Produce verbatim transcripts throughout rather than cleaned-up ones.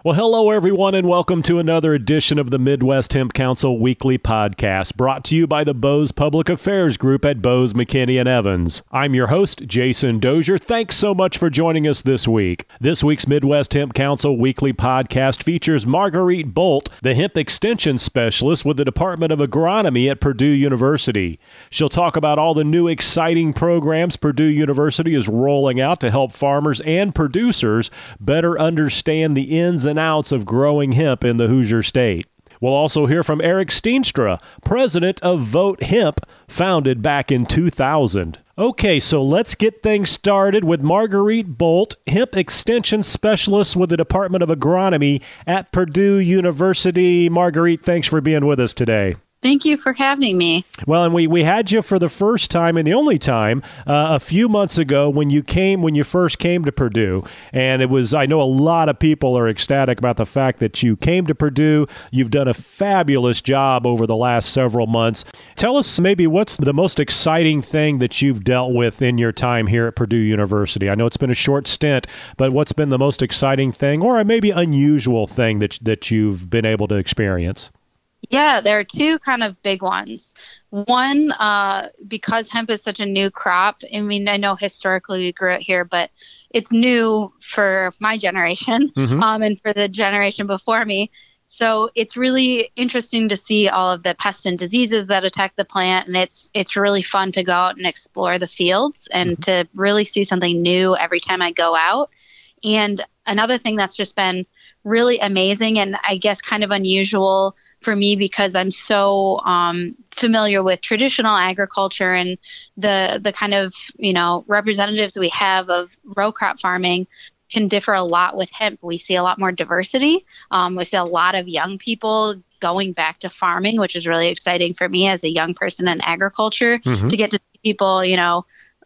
Well, hello, everyone, and welcome to another edition of the Midwest Hemp Council Weekly Podcast, brought to you by the Bose Public Affairs Group at Bose, McKinney and Evans. I'm your host, Jason Dozier. Thanks so much for joining us this week. This week's Midwest Hemp Council Weekly Podcast features Marguerite Bolt, the hemp extension specialist with the Department of Agronomy at Purdue University. She'll talk about all the new exciting programs Purdue University is rolling out to help farmers and producers better understand the ins and outs of growing hemp in the Hoosier State. We'll also hear from Eric Steenstra, president of Vote Hemp, founded back in two thousand. Okay, so let's get things started with Marguerite Bolt, hemp extension specialist with the Department of Agronomy at Purdue University. Marguerite, thanks for being with us today. Thank you for having me. Well, and we, we had you for the first time and the only time uh, a few months ago when you came, when you first came to Purdue. And it was, I know a lot of people are ecstatic about the fact that you came to Purdue. You've done a fabulous job over the last several months. Tell us maybe what's the most exciting thing that you've dealt with in your time here at Purdue University. I know it's been a short stint, but what's been the most exciting thing or maybe unusual thing that that you've been able to experience? Yeah, there are two kind of big ones. One, uh, because hemp is such a new crop. I mean, I know historically we grew it here, but it's new for my generation mm-hmm. um, and for the generation before me. So it's really interesting to see all of the pests and diseases that attack the plant. And it's it's really fun to go out and explore the fields and mm-hmm. to really see something new every time I go out. And another thing that's just been really amazing and I guess kind of unusual for me because I'm so um, familiar with traditional agriculture and the the kind of, you know, representatives we have of row crop farming can differ a lot with hemp. We see a lot more diversity. Um, we see a lot of young people going back to farming, which is really exciting for me as a young person in agriculture mm-hmm. to get to see people, you know,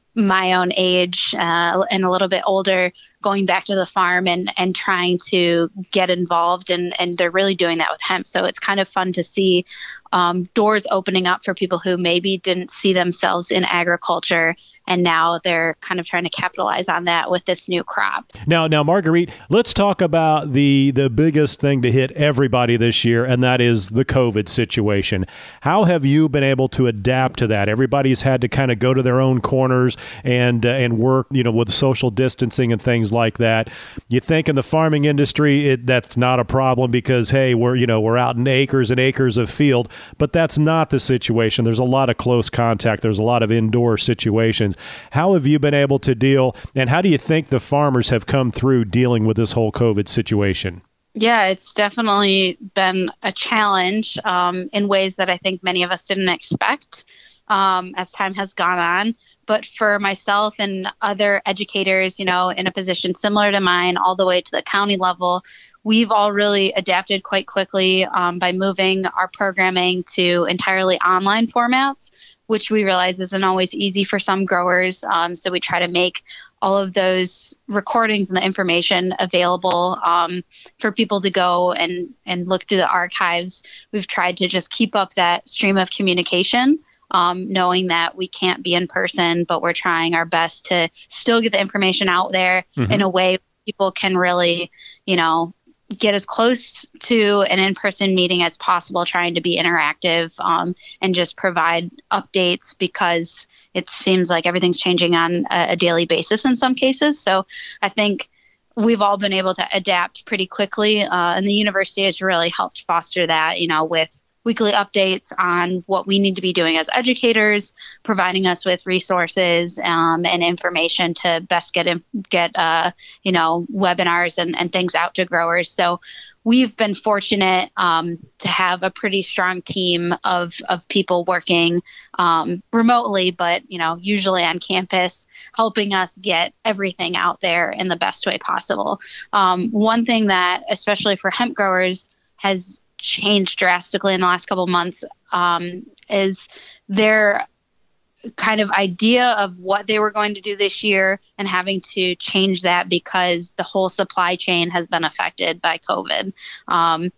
my own age uh, and a little bit older going back to the farm and, and trying to get involved. And, and they're really doing that with hemp. So it's kind of fun to see um, doors opening up for people who maybe didn't see themselves in agriculture. And now they're kind of trying to capitalize on that with this new crop. Now, now, Marguerite, let's talk about the, the biggest thing to hit everybody this year, and that is the COVID situation. How have you been able to adapt to that? Everybody's had to kind of go to their own corners and uh, and work, you know, with social distancing and things like that. You think in the farming industry, it, that's not a problem because, hey, we're, you know, we're out in acres and acres of field, but that's not the situation. There's a lot of close contact. There's a lot of indoor situations. How have you been able to deal, and how do you think the farmers have come through dealing with this whole COVID situation? Yeah, it's definitely been a challenge um, in ways that I think many of us didn't expect um, as time has gone on. But for myself and other educators, you know, in a position similar to mine, all the way to the county level, we've all really adapted quite quickly um, by moving our programming to entirely online formats, which we realize isn't always easy for some growers. Um, so we try to make all of those recordings and the information available um, for people to go and, and look through the archives. We've tried to just keep up that stream of communication, um, knowing that we can't be in person, but we're trying our best to still get the information out there mm-hmm. in a way people can really, you know, get as close to an in-person meeting as possible, trying to be interactive um, and just provide updates because it seems like everything's changing on a, a daily basis in some cases. So I think we've all been able to adapt pretty quickly uh, and the university has really helped foster that, you know, with weekly updates on what we need to be doing as educators, providing us with resources um, and information to best get in, get uh, you know webinars and, and things out to growers. So we've been fortunate um, to have a pretty strong team of of people working um, remotely, but you know usually on campus, helping us get everything out there in the best way possible. Um, one thing that, especially for hemp growers, has changed drastically in the last couple of months um, is their kind of idea of what they were going to do this year and having to change that because the whole supply chain has been affected by COVID. Um,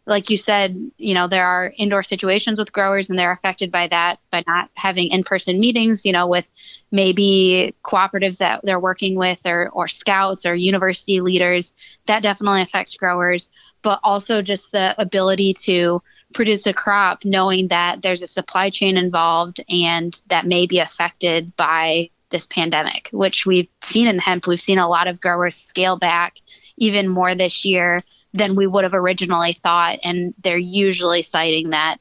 like you said, you know, there are indoor situations with growers and they're affected by that, by not having in-person meetings, you know, with maybe cooperatives that they're working with or, or scouts or university leaders. That definitely affects growers, but also just the ability to produce a crop knowing that there's a supply chain involved and that may be affected by this pandemic, which we've seen in hemp. We've seen a lot of growers scale back even more this year than we would have originally thought. And they're usually citing that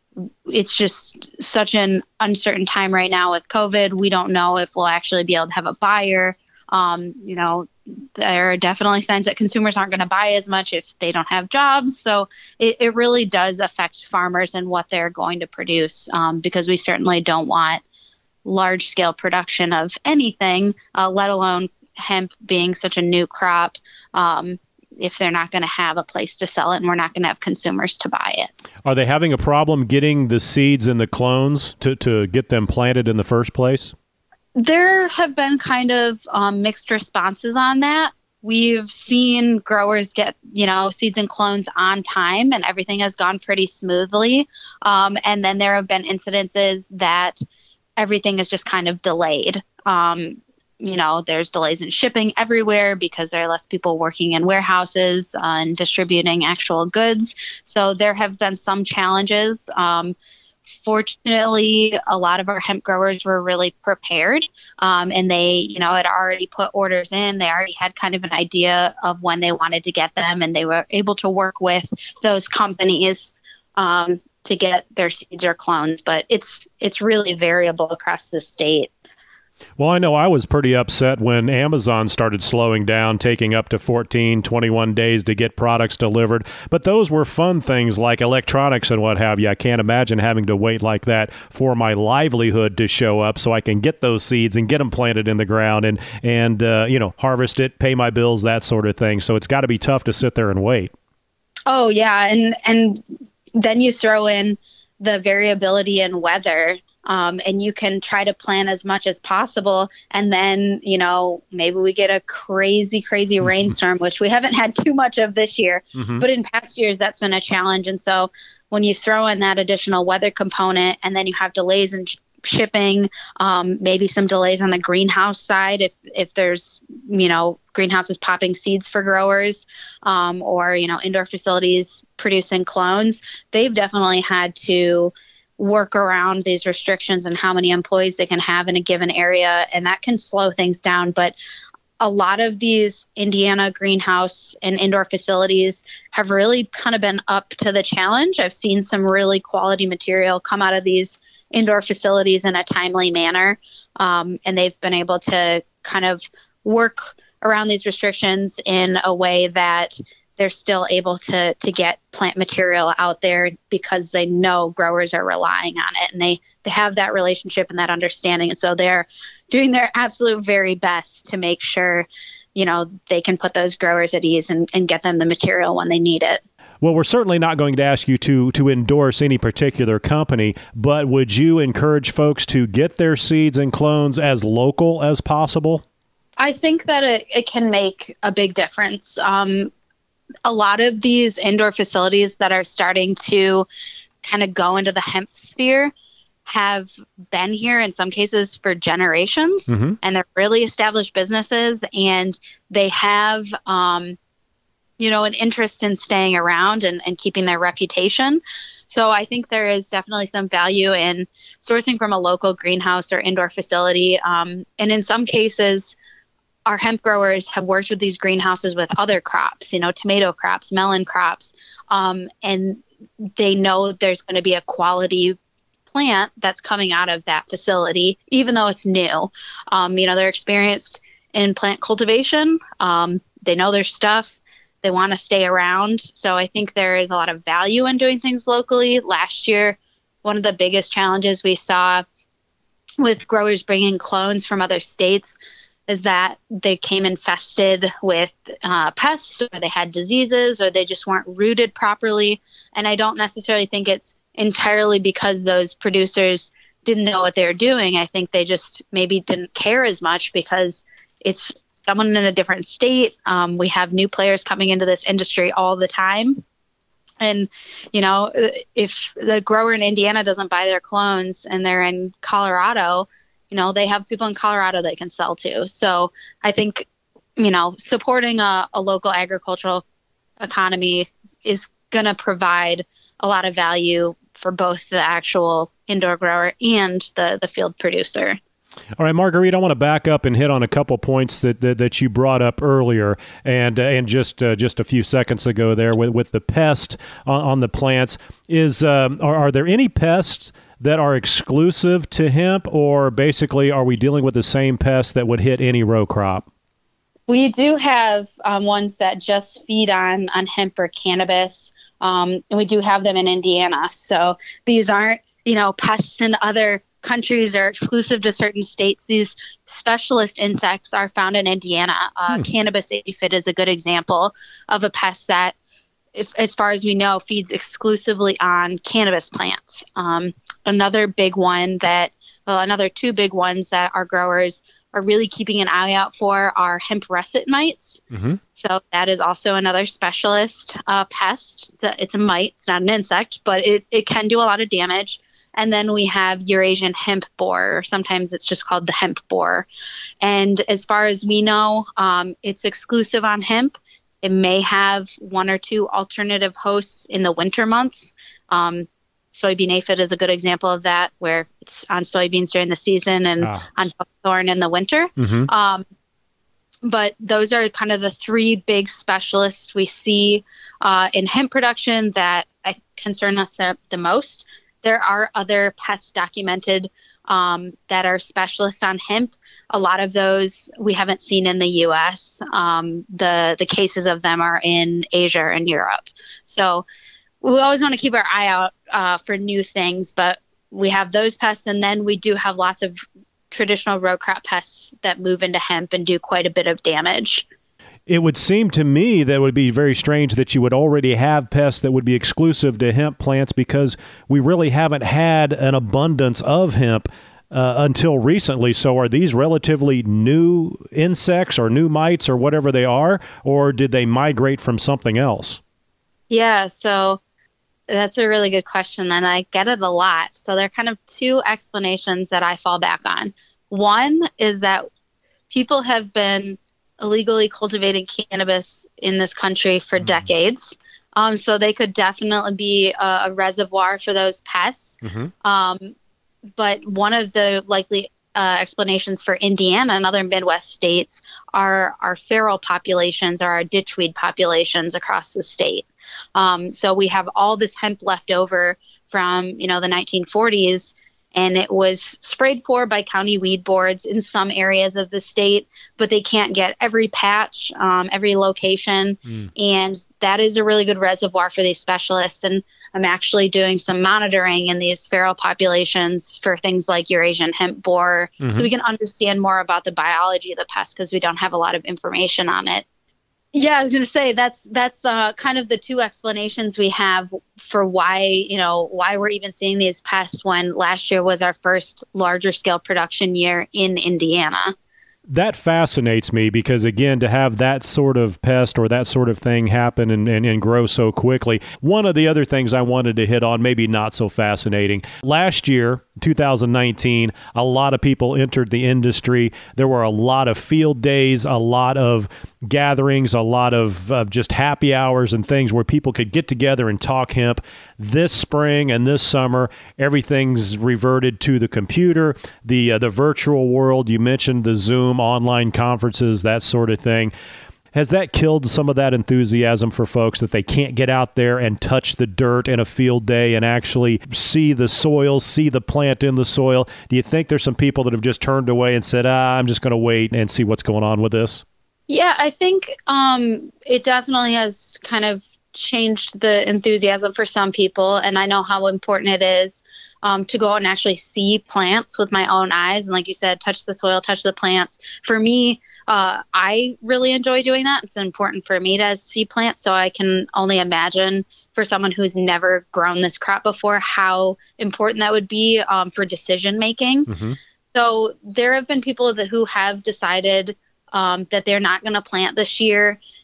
it's just such an uncertain time right now with COVID. We don't know if we'll actually be able to have a buyer. Um, you know, there are definitely signs that consumers aren't going to buy as much if they don't have jobs. So it, it really does affect farmers and what they're going to produce, um, because we certainly don't want large scale production of anything, uh, let alone hemp being such a new crop. Um, if they're not going to have a place to sell it and we're not going to have consumers to buy it. Are they having a problem getting the seeds and the clones to, to get them planted in the first place? There have been kind of um, mixed responses on that. We've seen growers get, you know, seeds and clones on time and everything has gone pretty smoothly. Um, and then there have been incidences that everything is just kind of delayed. Um, You know, there's delays in shipping everywhere because there are less people working in warehouses uh, and distributing actual goods. So there have been some challenges. Um, fortunately, a lot of our hemp growers were really prepared um, and they, you know, had already put orders in. They already had kind of an idea of when they wanted to get them and they were able to work with those companies um, to get their seeds or clones. But it's it's really variable across the state. Well, I know I was pretty upset when Amazon started slowing down, taking up to fourteen, twenty-one days to get products delivered. But those were fun things like electronics and what have you. I can't imagine having to wait like that for my livelihood to show up so I can get those seeds and get them planted in the ground and, and uh, you know, harvest it, pay my bills, that sort of thing. So it's got to be tough to sit there and wait. Oh, yeah. And, and then you throw in the variability in weather. Um, and you can try to plan as much as possible. And then, you know, maybe we get a crazy, crazy mm-hmm. rainstorm, which we haven't had too much of this year. Mm-hmm. But in past years, that's been a challenge. And so when you throw in that additional weather component and then you have delays in sh- shipping, um, maybe some delays on the greenhouse side, if if there's, you know, greenhouses popping seeds for growers um, or, you know, indoor facilities producing clones, they've definitely had to work around these restrictions and how many employees they can have in a given area. And that can slow things down. But a lot of these Indiana greenhouse and indoor facilities have really kind of been up to the challenge. I've seen some really quality material come out of these indoor facilities in a timely manner. Um, and they've been able to kind of work around these restrictions in a way that they're still able to to get plant material out there because they know growers are relying on it and they, they have that relationship and that understanding. And so they're doing their absolute very best to make sure, you know, they can put those growers at ease and, and get them the material when they need it. Well, we're certainly not going to ask you to to endorse any particular company, but would you encourage folks to get their seeds and clones as local as possible? I think that it, it can make a big difference. Um, a lot of these indoor facilities that are starting to kind of go into the hemp sphere have been here in some cases for generations, mm-hmm. and they're really established businesses, and they have, um, you know, an interest in staying around and, and keeping their reputation. So I think there is definitely some value in sourcing from a local greenhouse or indoor facility. Um, and in some cases, our hemp growers have worked with these greenhouses with other crops, you know, tomato crops, melon crops, um, and they know there's going to be a quality plant that's coming out of that facility, even though it's new. Um, you know, they're experienced in plant cultivation. Um, they know their stuff. They want to stay around. So I think there is a lot of value in doing things locally. Last year, one of the biggest challenges we saw with growers bringing clones from other states is that they came infested with uh, pests, or they had diseases, or they just weren't rooted properly. And I don't necessarily think it's entirely because those producers didn't know what they were doing. I think they just maybe didn't care as much because it's someone in a different state. Um, we have new players coming into this industry all the time. And, you know, if the grower in Indiana doesn't buy their clones and they're in Colorado, you know, they have people in Colorado they can sell to. So I think, you know, supporting a, a local agricultural economy is going to provide a lot of value for both the actual indoor grower and the, the field producer. All right, Marguerite, I want to back up and hit on a couple points that, that, that you brought up earlier and uh, and just uh, just a few seconds ago there with, with the pest on, on the plants. Is um, are, are there any pests that are exclusive to hemp, or basically are we dealing with the same pests that would hit any row crop? We do have um, ones that just feed on, on hemp or cannabis, um, and we do have them in Indiana. So these aren't, you know, pests in other countries or exclusive to certain states. These specialist insects are found in Indiana. Uh, hmm. Cannabis aphid is a good example of a pest that, if, as far as we know, feeds exclusively on cannabis plants. Um, another big one that, well, another two big ones that our growers are really keeping an eye out for are hemp russet mites. Mm-hmm. So that is also another specialist uh, pest. It's a mite, it's not an insect, but it, it can do a lot of damage. And then we have Eurasian hemp borer, or sometimes it's just called the hemp borer. And as far as we know, um, it's exclusive on hemp. It may have one or two alternative hosts in the winter months. Um, soybean aphid is a good example of that, where it's on soybeans during the season and ah. on buckthorn in the winter. Mm-hmm. Um, but those are kind of the three big specialists we see uh, in hemp production that I concern us the most. There are other pests documented um, that are specialists on hemp. A lot of those we haven't seen in the U S. Um, the the cases of them are in Asia and Europe. So we always want to keep our eye out uh, for new things, but we have those pests, and then we do have lots of traditional row crop pests that move into hemp and do quite a bit of damage. It would seem to me that it would be very strange that you would already have pests that would be exclusive to hemp plants, because we really haven't had an abundance of hemp uh, until recently. So are these relatively new insects or new mites or whatever they are, or did they migrate from something else? Yeah, so that's a really good question, and I get it a lot. So there are kind of two explanations that I fall back on. One is that people have been illegally cultivating cannabis in this country for mm-hmm. decades. Um, so they could definitely be a, a reservoir for those pests. Mm-hmm. Um, but one of the likely uh, explanations for Indiana and other Midwest states are our feral populations, or our ditchweed populations across the state. Um, so we have all this hemp left over from, you know, the nineteen forties, and it was sprayed for by county weed boards in some areas of the state, but they can't get every patch, um, every location. Mm. And that is a really good reservoir for these specialists. And I'm actually doing some monitoring in these feral populations for things like Eurasian hemp borer, mm-hmm. so we can understand more about the biology of the pest, because we don't have a lot of information on it. Yeah, I was going to say that's that's uh, kind of the two explanations we have for why, you know, why we're even seeing these pests when last year was our first larger scale production year in Indiana. That fascinates me, because, again, to have that sort of pest or that sort of thing happen and, and, and grow so quickly. One of the other things I wanted to hit on, maybe not so fascinating. Last year, two thousand nineteen, a lot of people entered the industry. There were a lot of field days, a lot of gatherings, a lot of uh, just happy hours and things where people could get together and talk hemp. This spring and this summer, everything's reverted to the computer, the uh, the virtual world. You mentioned the Zoom online conferences, that sort of thing. Has that killed some of that enthusiasm for folks, that they can't get out there and touch the dirt in a field day and actually see the soil, see the plant in the soil? Do you think there's some people that have just turned away and said, ah, I'm just going to wait and see what's going on with this? Yeah, I think um, it definitely has kind of changed the enthusiasm for some people. And I know how important it is um, to go out and actually see plants with my own eyes. And like you said, touch the soil, touch the plants. For me, uh, I really enjoy doing that. It's important for me to see plants. So I can only imagine for someone who's never grown this crop before, how important that would be um, for decision making. Mm-hmm. So there have been people that, who have decided um, that they're not going to plant this year.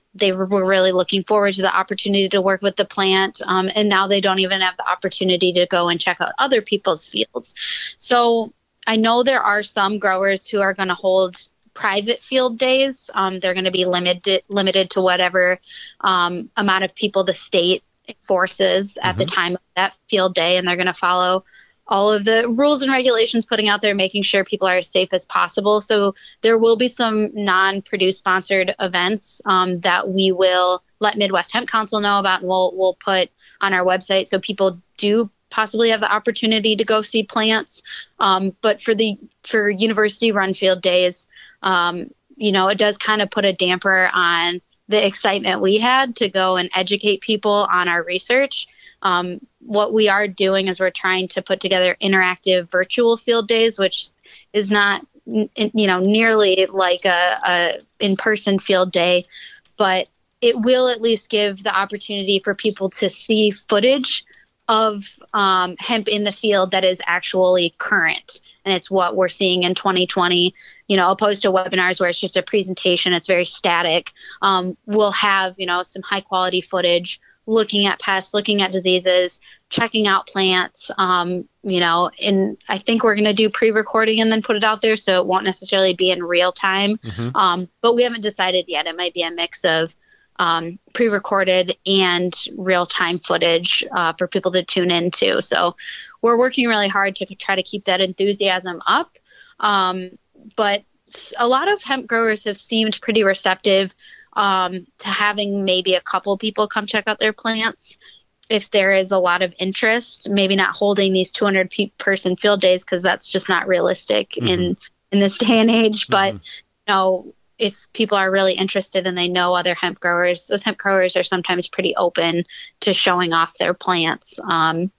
they were really looking forward to the opportunity to work with the plant. Um, and now they don't even have the opportunity to go and check out other people's fields. So I know there are some growers who are going to hold private field days. Um, they're going to be limited limited to whatever um, amount of people the state enforces at mm-hmm. the time of that field day. And they're going to follow all of the rules and regulations putting out there, making sure people are as safe as possible. So there will be some non-Purdue sponsored events um, that we will let Midwest Hemp Council know about, and we'll, we'll put on our website so people do possibly have the opportunity to go see plants. Um, but for the for university run field days, um, you know, it does kind of put a damper on the excitement we had to go and educate people on our research. Um, what we are doing is we're trying to put together interactive virtual field days, which is not, you know, nearly like a, a in-person field day, but it will at least give the opportunity for people to see footage of um, hemp in the field that is actually current. And it's what we're seeing in twenty twenty, you know, opposed to webinars where it's just a presentation, it's very static. Um, we'll have, you know, some high quality footage, looking at pests, looking at diseases, checking out plants, um, you know, and I think we're going to do pre-recording and then put it out there. So it won't necessarily be in real time. Mm-hmm. Um, but we haven't decided yet. It might be a mix of um, pre-recorded and real-time footage uh, for people to tune into. So we're working really hard to try to keep that enthusiasm up. Um, but a lot of hemp growers have seemed pretty receptive um, to having maybe a couple people come check out their plants if there is a lot of interest, maybe not holding these two hundred pe- person field days, because that's just not realistic mm-hmm. in, in this day and age. But, mm-hmm. you know, if people are really interested and they know other hemp growers, those hemp growers are sometimes pretty open to showing off their plants. Um,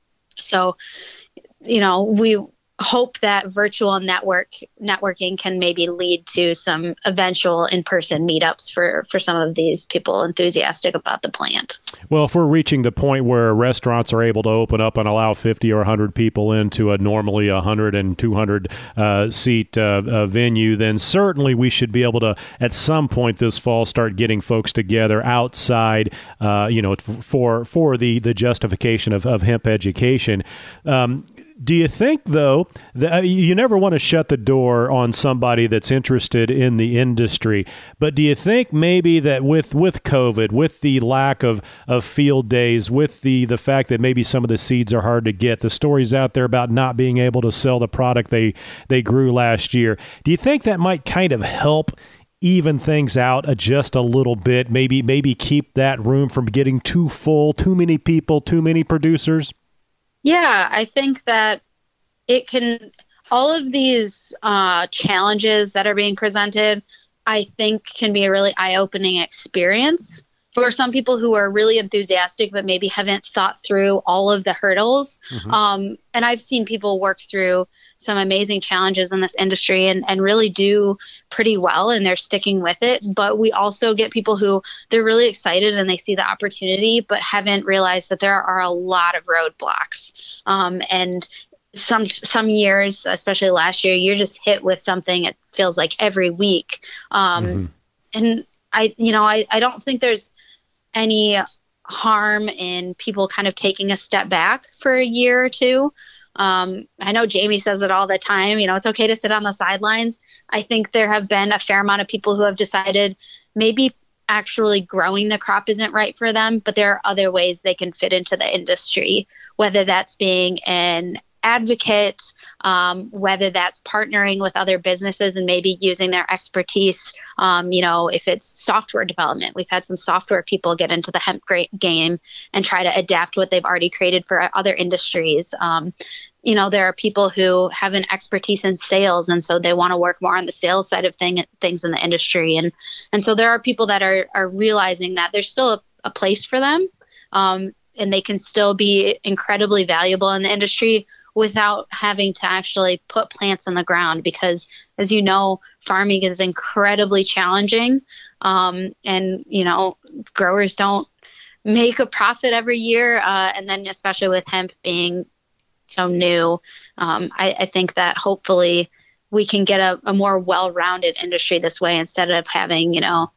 so, you know, we hope that virtual network networking can maybe lead to some eventual in-person meetups for, for some of these people enthusiastic about the plant. Well, if we're reaching the point where restaurants are able to open up and allow fifty or one hundred people into a normally one hundred and two hundred uh, seat uh, uh, venue, then certainly we should be able to, at some point this fall, start getting folks together outside, uh, you know, for for the, the justification of, of hemp education. Um, Do you think, though, that you never want to shut the door on somebody that's interested in the industry, but do you think maybe that with, with COVID, with the lack of, of field days, with the, the fact that maybe some of the seeds are hard to get, the stories out there about not being able to sell the product they, they grew last year, do you think that might kind of help even things out just a little bit, maybe maybe keep that room from getting too full, too many people, too many producers? Yeah, I think that it can, all of these uh, challenges that are being presented, I think can be a really eye-opening experience for some people who are really enthusiastic, but maybe haven't thought through all of the hurdles. Mm-hmm. Um, and I've seen people work through some amazing challenges in this industry and, and really do pretty well, and they're sticking with it. But we also get people who they're really excited and they see the opportunity, but haven't realized that there are a lot of roadblocks. Um, and some some years, especially last year, you're just hit with something, it feels like every week. Um, mm-hmm. And I, you know, I, I don't think there's any harm in people kind of taking a step back for a year or two. Um, I know Jamie says it all the time, you know, it's okay to sit on the sidelines. I think there have been a fair amount of people who have decided maybe actually growing the crop isn't right for them, but there are other ways they can fit into the industry, whether that's being an advocate, um, whether that's partnering with other businesses and maybe using their expertise. Um, you know, if it's software development, we've had some software people get into the hemp game and try to adapt what they've already created for other industries. Um, you know, there are people who have an expertise in sales, and so they want to work more on the sales side of thing, things in the industry. And and so there are people that are are realizing that there's still a, a place for them, um, and they can still be incredibly valuable in the industry without having to actually put plants in the ground, because as you know, farming is incredibly challenging. Um, and, you know, growers don't make a profit every year. Uh, and then especially with hemp being so new, um, I, I think that hopefully we can get a, a more well-rounded industry this way, instead of having, you know,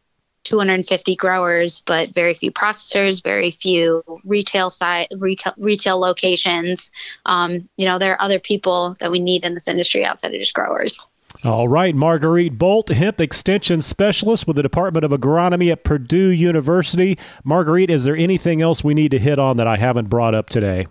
two hundred fifty growers, but very few processors, very few retail side, retail, retail locations. Um, you know, there are other people that we need in this industry outside of just growers. All right, Marguerite Bolt, Hemp Extension Specialist with the Department of Agronomy at Purdue University. Marguerite, is there anything else we need to hit on that I haven't brought up today?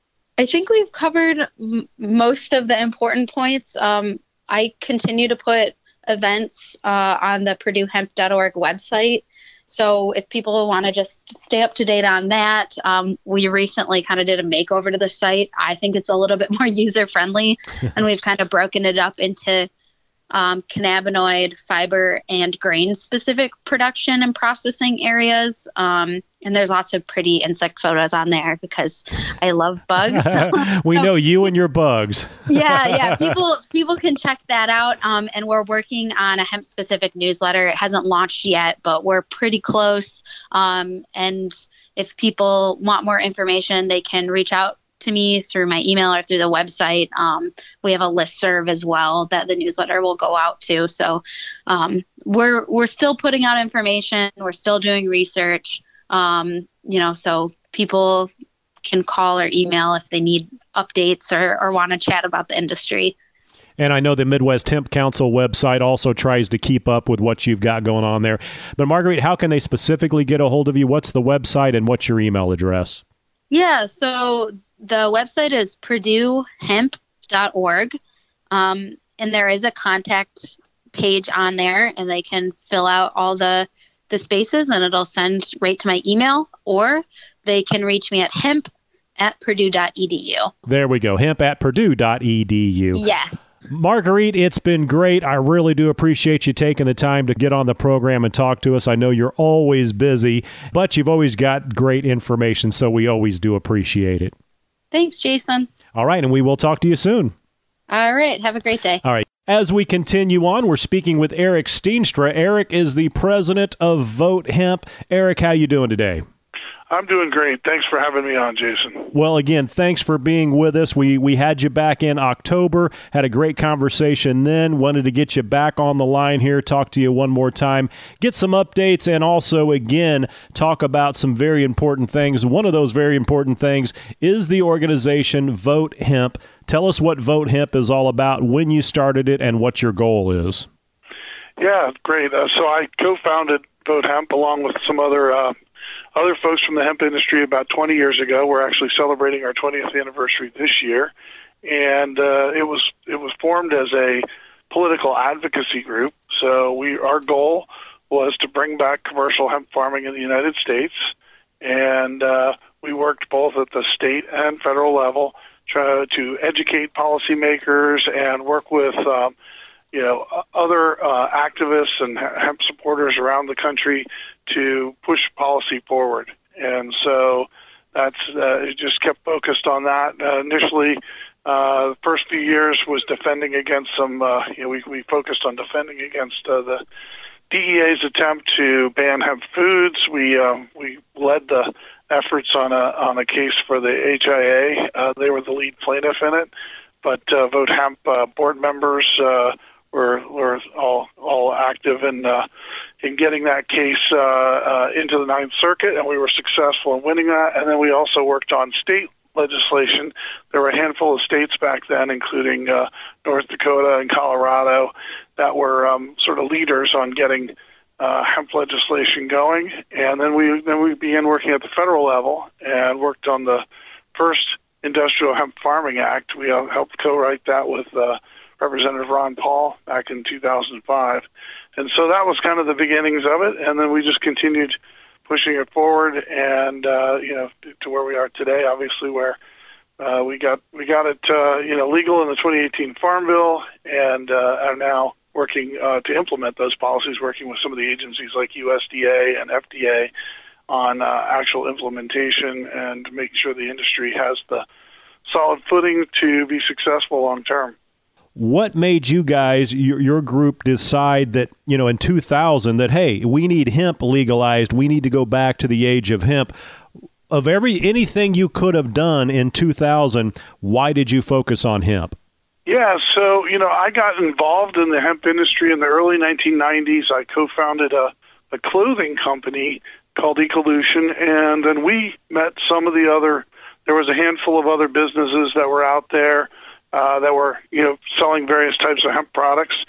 I think we've covered m- most of the important points. Um, I continue to put events uh, on the purdue hemp dot org website. So if people want to just stay up to date on that, um, we recently kind of did a makeover to the site. I think it's a little bit more user friendly, and we've kind of broken it up into um, cannabinoid, fiber, and grain specific production and processing areas. Um, and there's lots of pretty insect photos on there because I love bugs. We so, know you and your bugs. yeah, yeah. People people can check that out. Um, and we're working on a hemp specific newsletter. It hasn't launched yet, but we're pretty close. Um, and if people want more information, they can reach out to me through my email or through the website. Um, we have a listserv as well that the newsletter will go out to. So um, we're we're still putting out information. We're still doing research. Um, you know, so people can call or email if they need updates or, or want to chat about the industry. And I know the Midwest Hemp Council website also tries to keep up with what you've got going on there. But Marguerite, how can they specifically get a hold of you? What's the website and what's your email address? Yeah, so the website is purdue hemp dot org. Um, and there is a contact page on there, and they can fill out all the the spaces and it'll send right to my email, or they can reach me at hemp at purdue dot e d u. There we go. hemp at purdue dot e d u. Yes. Marguerite, it's been great. I really do appreciate you taking the time to get on the program and talk to us. I know you're always busy, but you've always got great information, so we always do appreciate it. Thanks, Jason. All right, and we will talk to you soon. All right. Have a great day. All right. As we continue on, we're speaking with Eric Steenstra. Eric is the president of Vote Hemp. Eric, how you doing today? I'm doing great. Thanks for having me on, Jason. Well, again, thanks for being with us. We we had you back in October, had a great conversation then, wanted to get you back on the line here, talk to you one more time, get some updates, and also, again, talk about some very important things. One of those very important things is the organization Vote Hemp. Tell us what Vote Hemp is all about, when you started it, and what your goal is. Yeah, great. Uh, so I co-founded Vote Hemp along with some other uh, other folks from the hemp industry about twenty years ago. We're actually celebrating our twentieth anniversary this year, and uh, it was it was formed as a political advocacy group. So we our goal was to bring back commercial hemp farming in the United States, and uh, we worked both at the state and federal level try to educate policymakers and work with um, you know other uh, activists and hemp supporters around the country to push policy forward. And so that's uh, it just kept focused on that. Uh, initially, uh, the first few years was defending against some, uh, you know, we, we focused on defending against uh, the D E A's attempt to ban hemp foods. We uh, we led the efforts on a on a case for the H I A. Uh, they were the lead plaintiff in it, but uh, Vote Hemp uh, board members uh, were were all all active in uh, in getting that case uh, uh, into the Ninth Circuit, and we were successful in winning that. And then we also worked on state legislation. There were a handful of states back then, including uh, North Dakota and Colorado, that were um, sort of leaders on getting uh, hemp legislation going. And then we then we began working at the federal level and worked on the first Industrial Hemp Farming Act. We uh, helped co-write that with uh, Representative Ron Paul back in two thousand five. And so that was kind of the beginnings of it. And then we just continued pushing it forward and, uh, you know, to where we are today, obviously, where uh, we got we got it, uh, you know, legal in the twenty eighteen Farm Bill, and uh, are now working uh, to implement those policies, working with some of the agencies like U S D A and F D A on uh, actual implementation and making sure the industry has the solid footing to be successful long term. What made you guys, your, your group, decide that, you know, in two thousand that, hey, we need hemp legalized, we need to go back to the age of hemp? Of every anything you could have done in two thousand, why did you focus on hemp? Yeah, so, you know, I got involved in the hemp industry in the early nineteen nineties. I co-founded a a clothing company called Ecolution, and then we met some of the other, there was a handful of other businesses that were out there uh, that were, you know, selling various types of hemp products,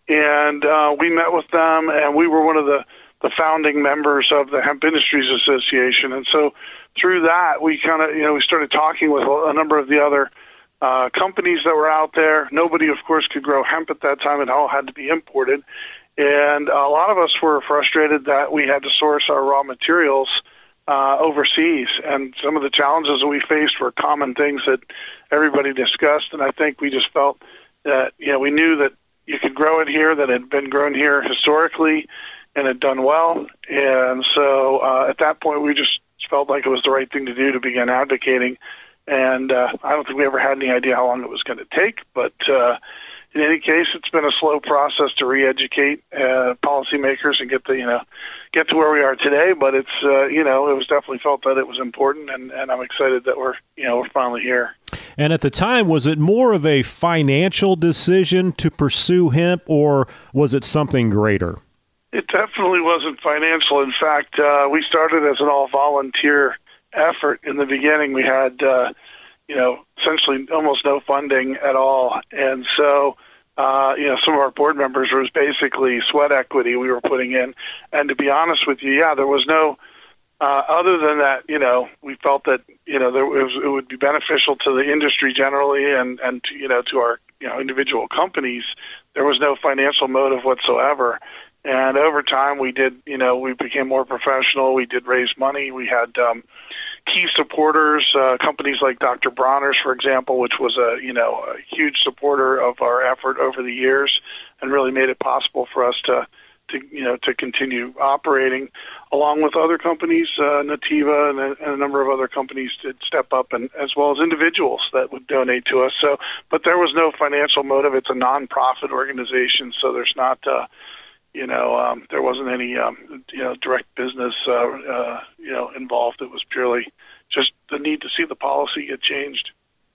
and uh, we met with them, and we were one of the, the founding members of the Hemp Industries Association, and so through that, we kind of, you know, we started talking with a number of the other uh, companies that were out there. Nobody, of course, could grow hemp at that time. It all had to be imported. And a lot of us were frustrated that we had to source our raw materials uh, overseas. And some of the challenges that we faced were common things that everybody discussed. And I think we just felt that, you know, we knew that you could grow it here, that it had been grown here historically and had done well. And so uh, at that point, we just felt like it was the right thing to do to begin advocating. And uh, I don't think we ever had any idea how long it was going to take, but uh, in any case, it's been a slow process to re-educate uh, policymakers and get the, you know, get to where we are today. But it's, uh, you know, it was definitely felt that it was important, and, and I'm excited that we're, you know, we're finally here. And at the time, was it more of a financial decision to pursue hemp, or was it something greater? It definitely wasn't financial. In fact, uh, we started as an all-volunteer effort in the beginning. We had, uh, you know, essentially almost no funding at all. And so, uh, you know, some of our board members was basically sweat equity we were putting in. And to be honest with you, yeah, there was no, uh, other than that, you know, we felt that, you know, there was, it would be beneficial to the industry generally and, and to, you know, to our, you know, individual companies. There was no financial motive whatsoever. And over time, we did, you know, we became more professional. We did raise money. We had um, key supporters, uh, companies like Doctor Bronner's, for example, which was a, you know, a huge supporter of our effort over the years and really made it possible for us to, to you know, to continue operating, along with other companies, uh, Nativa and a, and a number of other companies did step up, and as well as individuals that would donate to us. So, but there was no financial motive. It's a nonprofit organization, so there's not, uh, You know, um, there wasn't any, um, you know, direct business, uh, uh, you know, involved. It was purely just the need to see the policy get changed.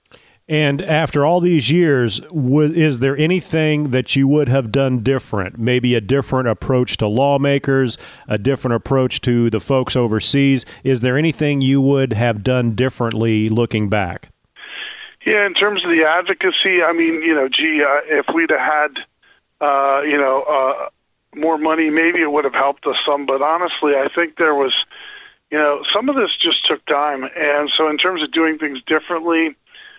And after all these years, w- is there anything that you would have done different? Maybe a different approach to lawmakers, a different approach to the folks overseas? Is there anything you would have done differently looking back? Yeah, in terms of the advocacy, I mean, you know, gee, uh, if we'd have had, uh, you know, uh, more money, maybe it would have helped us some, but honestly, I think there was, you know, some of this just took time. And so in terms of doing things differently,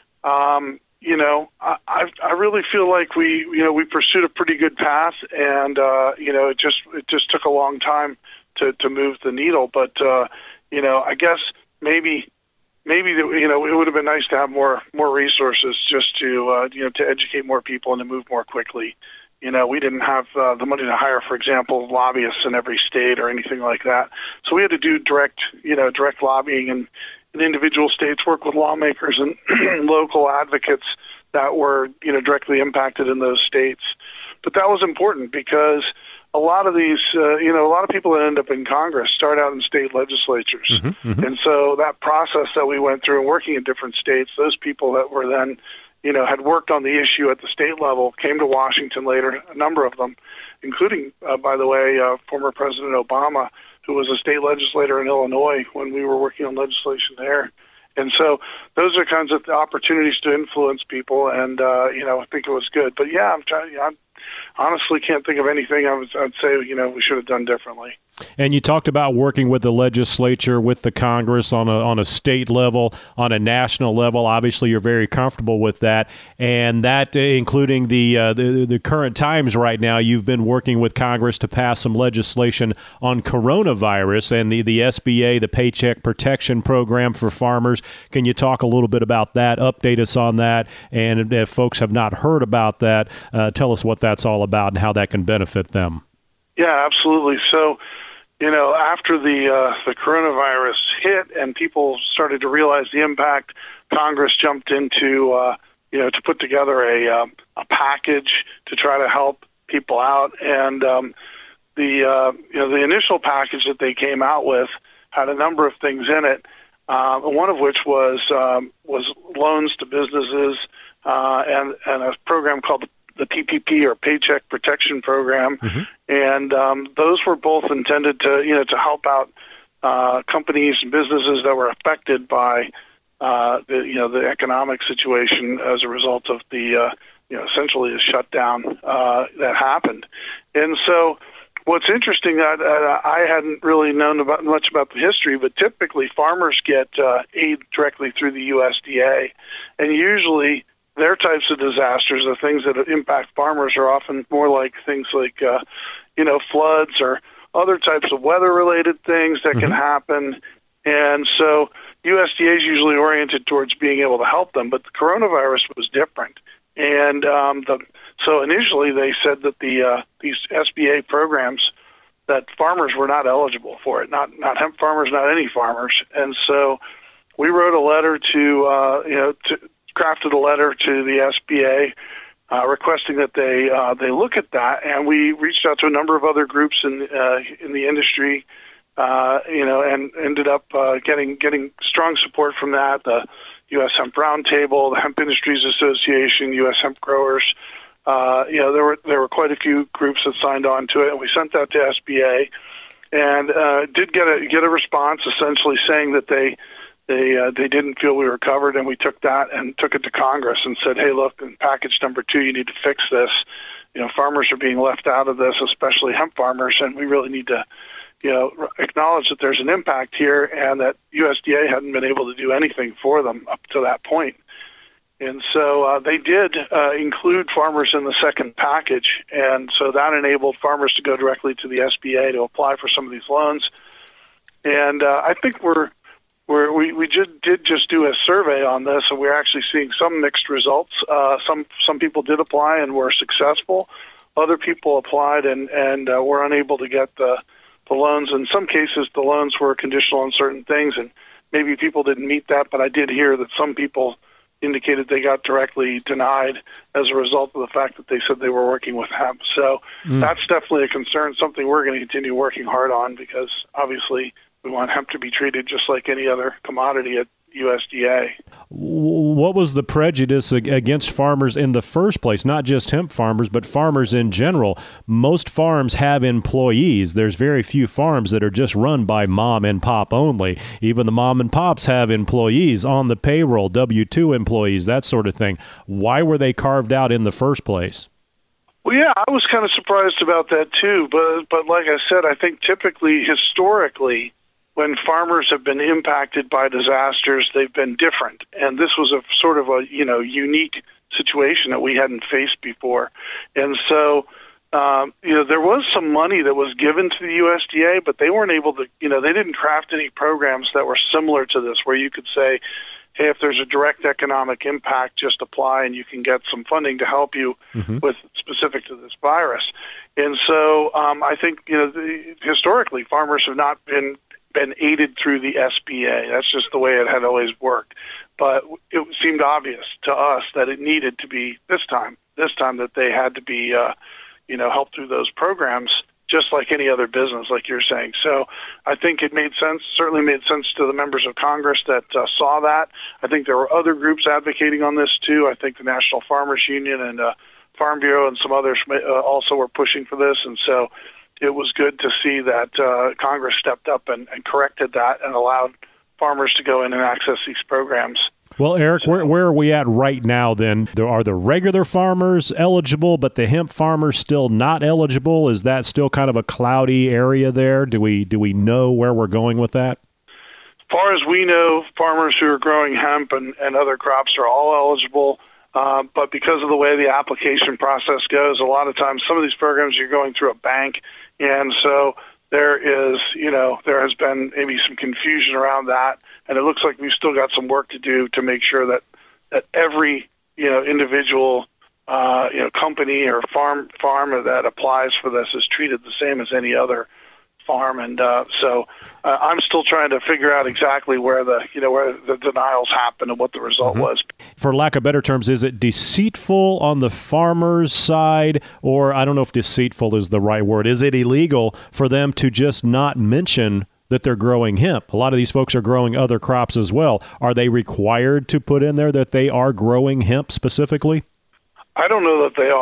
um, you know, I, I, I really feel like we, you know, we pursued a pretty good path, and, uh, you know, it just, it just took a long time to, to move the needle. But, uh, you know, I guess maybe, maybe, you know, it would have been nice to have more, more resources just to, uh, you know, to educate more people and to move more quickly. You know, we didn't have uh, the money to hire, for example, lobbyists in every state or anything like that. So we had to do direct, you know, direct lobbying in, in individual states, work with lawmakers and local advocates that were, you know, directly impacted in those states. But that was important because a lot of these, uh, you know, a lot of people that end up in Congress start out in state legislatures. Mm-hmm, mm-hmm. And so that process that we went through and working in different states, those people that were then, you know, had worked on the issue at the state level, came to Washington later, a number of them, including, uh, by the way, uh, former President Obama, who was a state legislator in Illinois when we were working on legislation there. And so those are kinds of opportunities to influence people, and, uh, you know, I think it was good. But, yeah, I'm trying, I honestly can't think of anything I would, I'd say, you know, we should have done differently. And you talked about working with the legislature, with the Congress on a on a state level, on a national level. Obviously, you're very comfortable with that, and that uh, including the, uh, the the current times right now. You've been working with Congress to pass some legislation on coronavirus and the, the S B A, the Paycheck Protection Program for farmers. Can you talk a little bit about that? Update us on that, and if folks have not heard about that, uh, tell us what that's all about and how that can benefit them. Yeah, absolutely. So, you know, after the uh, the coronavirus hit and people started to realize the impact, Congress jumped into, uh, you know, to put together a uh, a package to try to help people out. And um, the uh, you know the initial package that they came out with had a number of things in it. Uh, one of which was um, was loans to businesses uh, and and a program called the P P P or Paycheck Protection Program, mm-hmm. and um, those were both intended to you know to help out uh, companies and businesses that were affected by uh, the you know the economic situation as a result of the uh, you know essentially the shutdown uh, that happened. And so what's interesting that uh, I hadn't really known about much about the history, but typically farmers get uh, aid directly through the U S D A, and usually their types of disasters, the things that impact farmers, are often more like things like uh, you know floods or other types of weather-related things that mm-hmm. can happen. And so U S D A is usually oriented towards being able to help them, but the coronavirus was different. And um, the So initially they said that the uh, these S B A programs, that farmers were not eligible for it, not not hemp farmers, not any farmers. And so we wrote a letter to, uh, you know, to, crafted a letter to the S B A uh, requesting that they uh, they look at that. And we reached out to a number of other groups in uh, in the industry, uh, you know, and ended up uh, getting getting strong support from that. The U S Hemp Roundtable, the Hemp Industries Association, U S Hemp Growers. Uh, you know, there were there were quite a few groups that signed on to it, and we sent that to S B A, and uh, did get a get a response essentially saying that they they uh, they didn't feel we were covered, and we took that and took it to Congress and said, hey, look, in package number two, you need to fix this. You know, farmers are being left out of this, especially hemp farmers, and we really need to, you know, acknowledge that there's an impact here, and that U S D A hadn't been able to do anything for them up to that point. And so uh, they did uh, include farmers in the second package, and so that enabled farmers to go directly to the S B A to apply for some of these loans. And uh, I think we're, we're we we did, did just do a survey on this, and we're actually seeing some mixed results. Uh, some some people did apply and were successful. Other people applied and and uh, were unable to get the the loans. In some cases, the loans were conditional on certain things, and maybe people didn't meet that. But I did hear that some people indicated they got directly denied as a result of the fact that they said they were working with hemp. So mm. that's definitely a concern, something we're going to continue working hard on, because obviously we want hemp to be treated just like any other commodity at U S D A. What was the prejudice against farmers in the first place? Not just hemp farmers, but farmers in general. Most farms have employees. There's very few farms that are just run by mom and pop only. Even the mom and pops have employees on the payroll, W two employees, that sort of thing. Why were they carved out in the first place? Well, yeah, I was kind of surprised about that too. But, but like I said, I think typically, historically, when farmers have been impacted by disasters, they've been different. And this was a sort of a, you know, unique situation that we hadn't faced before. And so, um, you know, there was some money that was given to the U S D A, but they weren't able to, you know, they didn't craft any programs that were similar to this, where you could say, hey, if there's a direct economic impact, just apply and you can get some funding to help you mm-hmm. with specific to this virus. And so um, I think, you know, the, historically, farmers have not been been aided through the S B A. That's just the way it had always worked. But it seemed obvious to us that it needed to be this time, this time that they had to be, uh, you know, helped through those programs, just like any other business, like you're saying. So I think it made sense, certainly made sense to the members of Congress that uh, saw that. I think there were other groups advocating on this too. I think the National Farmers Union and uh, Farm Bureau and some others uh, also were pushing for this. And so it was good to see that uh, Congress stepped up and, and corrected that and allowed farmers to go in and access these programs. Well, Eric, where, where are we at right now then? There are the regular farmers eligible, but the hemp farmers still not eligible? Is that still kind of a cloudy area there? Do we do we know where we're going with that? As far as we know, farmers who are growing hemp and, and other crops are all eligible. Uh, but because of the way the application process goes, a lot of times some of these programs you're going through a bank, and so there is, you know, there has been maybe some confusion around that, and it looks like we've still got some work to do to make sure that, that every, you know, individual, uh, you know, company or farm farmer that applies for this is treated the same as any other farm. And uh, so uh, I'm still trying to figure out exactly where the, you know, where the denials happen and what the result mm-hmm. was. For lack of better terms, is it deceitful on the farmer's side, or I don't know if deceitful is the right word. Is it illegal for them to just not mention that they're growing hemp? A lot of these folks are growing other crops as well. Are they required to put in there that they are growing hemp specifically? I don't know that they are.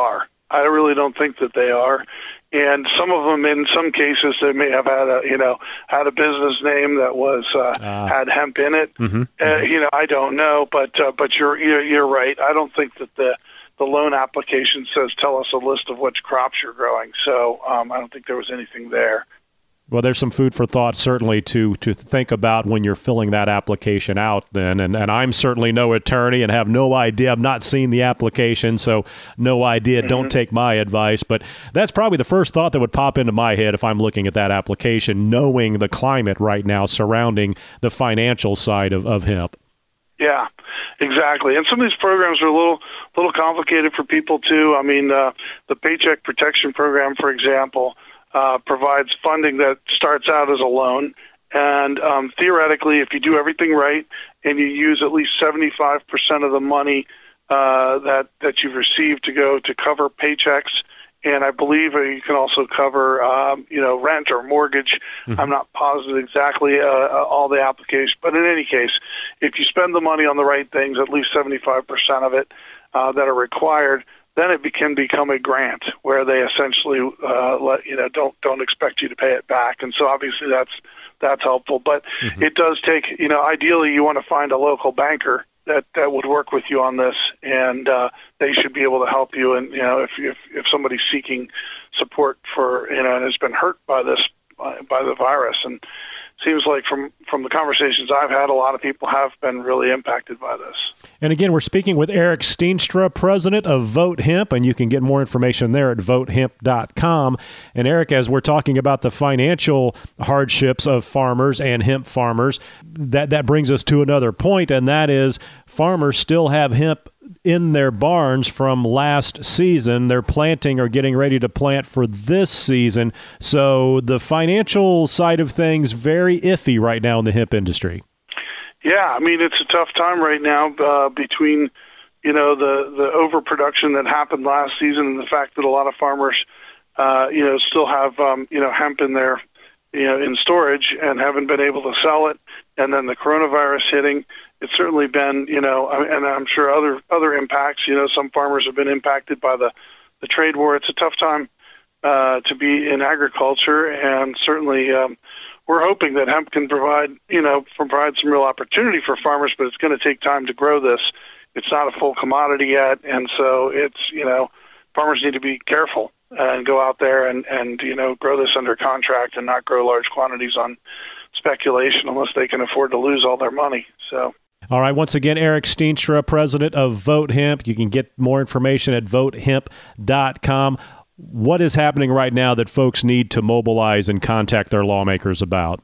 I really don't think that they are. And some of them, in some cases, they may have had a, you know, had a business name that was uh, uh, had hemp in it. Mm-hmm. Uh, you know, I don't know, but uh, but you're, you're you're right. I don't think that the the loan application says tell us a list of which crops you're growing. So um, I don't think there was anything there. Well, there's some food for thought certainly to to think about when you're filling that application out then. And, and I'm certainly no attorney and have no idea. I've not seen the application, so no idea. Mm-hmm. Don't take my advice. But that's probably the first thought that would pop into my head if I'm looking at that application, knowing the climate right now surrounding the financial side of, of hemp. Yeah, exactly. And some of these programs are a little little complicated for people, too. I mean, uh, the Paycheck Protection Program, for example, Uh, provides funding that starts out as a loan. And um, theoretically, if you do everything right and you use at least seventy-five percent of the money uh, that, that you've received to go to cover paychecks, and I believe uh, you can also cover, um, you know, rent or mortgage. Mm-hmm. I'm not positive exactly uh, all the applications, but in any case, if you spend the money on the right things, at least seventy-five percent of it uh, that are required, then it can become a grant where they essentially uh, let you know don't don't expect you to pay it back, and so obviously that's that's helpful. But mm-hmm. it does take you know ideally you want to find a local banker that, that would work with you on this, and uh, they should be able to help you. And you know if if if somebody's seeking support for you know and has been hurt by this by, by the virus, and seems like from, from the conversations I've had, a lot of people have been really impacted by this. And again, we're speaking with Eric Steenstra, president of Vote Hemp, and you can get more information there at vote hemp dot com. And Eric, as we're talking about the financial hardships of farmers and hemp farmers, that, that brings us to another point, and that is farmers still have hemp in their barns from last season. They're planting or getting ready to plant for this season. So the financial side of things, very iffy right now in the hemp industry. Yeah, I mean, it's a tough time right now uh, between, you know, the, the overproduction that happened last season and the fact that a lot of farmers, uh, you know, still have, um, you know, hemp in their, you know, in storage and haven't been able to sell it. And then the coronavirus hitting. It's certainly been, you know, and I'm sure other other impacts. You know, some farmers have been impacted by the, the trade war. It's a tough time uh, to be in agriculture, and certainly um, we're hoping that hemp can provide, you know, provide some real opportunity for farmers. But it's going to take time to grow this. It's not a full commodity yet, and so it's, you know, farmers need to be careful and go out there and and you know grow this under contract and not grow large quantities on speculation unless they can afford to lose all their money. So. All right. Once again, Eric Steenstra, president of Vote Hemp. You can get more information at vote hemp dot com. What is happening right now that folks need to mobilize and contact their lawmakers about?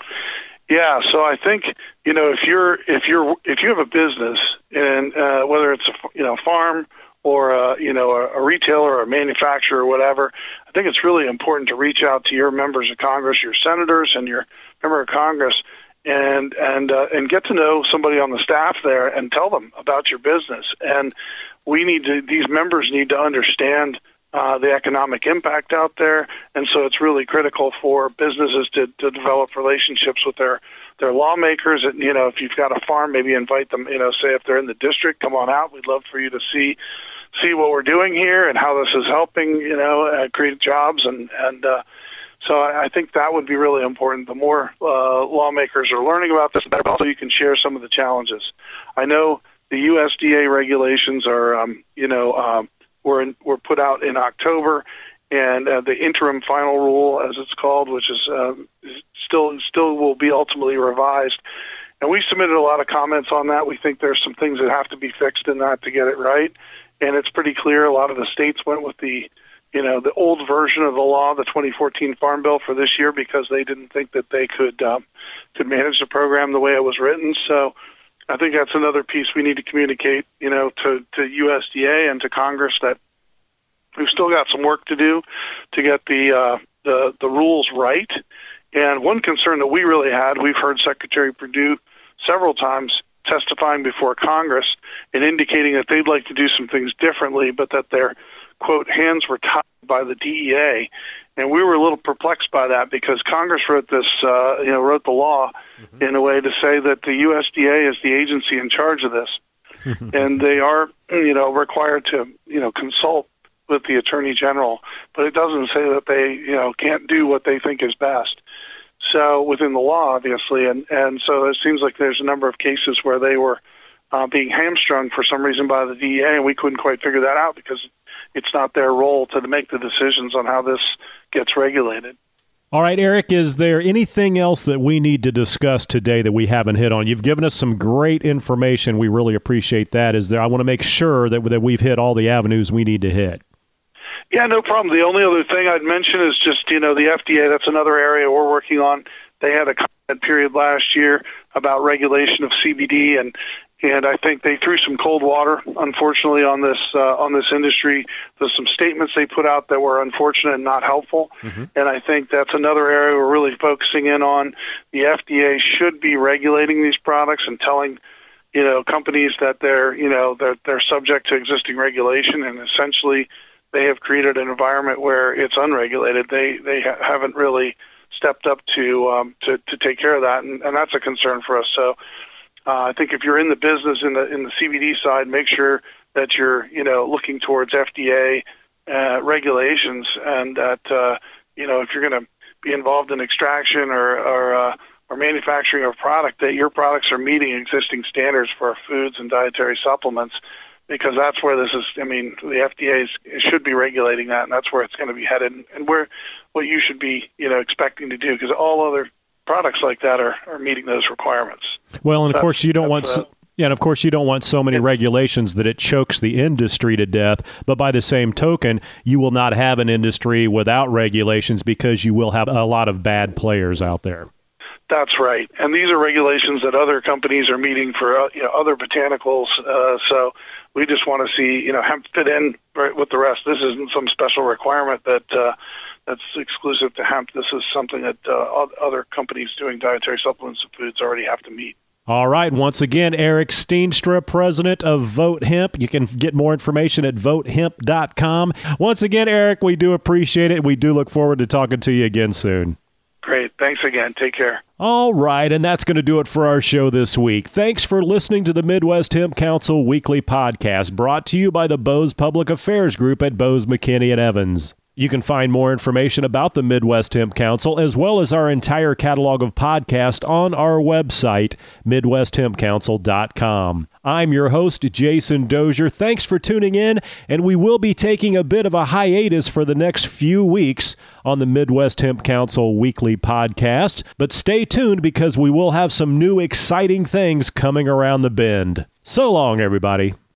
Yeah. So I think, you know, if you're if you're if you have a business, and uh, whether it's a you know farm or a, you know a, a retailer or a manufacturer or whatever, I think it's really important to reach out to your members of Congress, your senators, and your member of Congress. And and uh, and get to know somebody on the staff there and tell them about your business. And we need to; these members need to understand uh, the economic impact out there. And so it's really critical for businesses to, to develop relationships with their their lawmakers. And you know, if you've got a farm, maybe invite them. You know, say if they're in the district, come on out. We'd love for you to see see what we're doing here and how this is helping. You know, uh, create jobs and and. Uh, So I think that would be really important. The more uh, lawmakers are learning about this, the better. Also, you can share some of the challenges. I know the U S D A regulations are, um, you know, um, were in, were put out in October, and uh, the interim final rule, as it's called, which is um, still still will be ultimately revised. And we submitted a lot of comments on that. We think there's some things that have to be fixed in that to get it right. And it's pretty clear a lot of the states went with the you know, the old version of the law, the twenty fourteen Farm Bill for this year, because they didn't think that they could um, could manage the program the way it was written. So I think that's another piece we need to communicate, you know, to, to U S D A and to Congress that we've still got some work to do to get the uh, the, the rules right. And one concern that we really had, we've heard Secretary Perdue several times testifying before Congress and indicating that they'd like to do some things differently, but that they're quote, hands were tied by the D E A. And we were a little perplexed by that because Congress wrote this, uh, you know, wrote the law mm-hmm. in a way to say that the U S D A is the agency in charge of this. And they are, you know, required to, you know, consult with the Attorney General, but it doesn't say that they, you know, can't do what they think is best. So within the law, obviously, and, and so it seems like there's a number of cases where they were uh, being hamstrung for some reason by the D E A, and we couldn't quite figure that out because it's not their role to make the decisions on how this gets regulated. All right, Eric, is there anything else that we need to discuss today that we haven't hit on? You've given us some great information. We really appreciate that. Is there? I want to make sure that, that we've hit all the avenues we need to hit. Yeah, no problem. The only other thing I'd mention is just, you know, the F D A, that's another area we're working on. They had a comment period last year about regulation of C B D, and and I think they threw some cold water, unfortunately, on this uh, on this industry. There's some statements they put out that were unfortunate and not helpful, mm-hmm. and I think that's another area we're really focusing in on. The F D A should be regulating these products and telling, you know, companies that they're, you know, they're they're subject to existing regulation, and essentially they have created an environment where it's unregulated. They they ha- haven't really stepped up to um, to to take care of that, and, and that's a concern for us. So. Uh, I think if you're in the business in the in the C B D side, make sure that you're, you know, looking towards F D A uh, regulations, and that uh, you know, if you're going to be involved in extraction or or, uh, or manufacturing of product, that your products are meeting existing standards for foods and dietary supplements, because that's where this is. I mean, the F D A is, should be regulating that, and that's where it's going to be headed, and where what you should be, you know, expecting to do, because all other products like that are, are meeting those requirements. Well, and of course you don't want so, yeah, and of course you don't want so many regulations that it chokes the industry to death, but by the same token, you will not have an industry without regulations because you will have a lot of bad players out there. That's right. And these are regulations that other companies are meeting for uh, you know, other botanicals, uh, so we just want to see, you know, hemp fit in right with the rest. This isn't some special requirement that uh, that's exclusive to hemp. This is something that uh, other companies doing dietary supplements and foods already have to meet. All right. Once again, Eric Steenstra, president of Vote Hemp. You can get more information at vote hemp dot com. Once again, Eric, we do appreciate it. We do look forward to talking to you again soon. Great. Thanks again. Take care. All right, and that's going to do it for our show this week. Thanks for listening to the Midwest Hemp Council Weekly Podcast, brought to you by the Bose Public Affairs Group at Bose McKinney and Evans. You can find more information about the Midwest Hemp Council, as well as our entire catalog of podcasts, on our website, midwest hemp council dot com. I'm your host, Jason Dozier. Thanks for tuning in, and we will be taking a bit of a hiatus for the next few weeks on the Midwest Hemp Council Weekly Podcast. But stay tuned, because we will have some new exciting things coming around the bend. So long, everybody.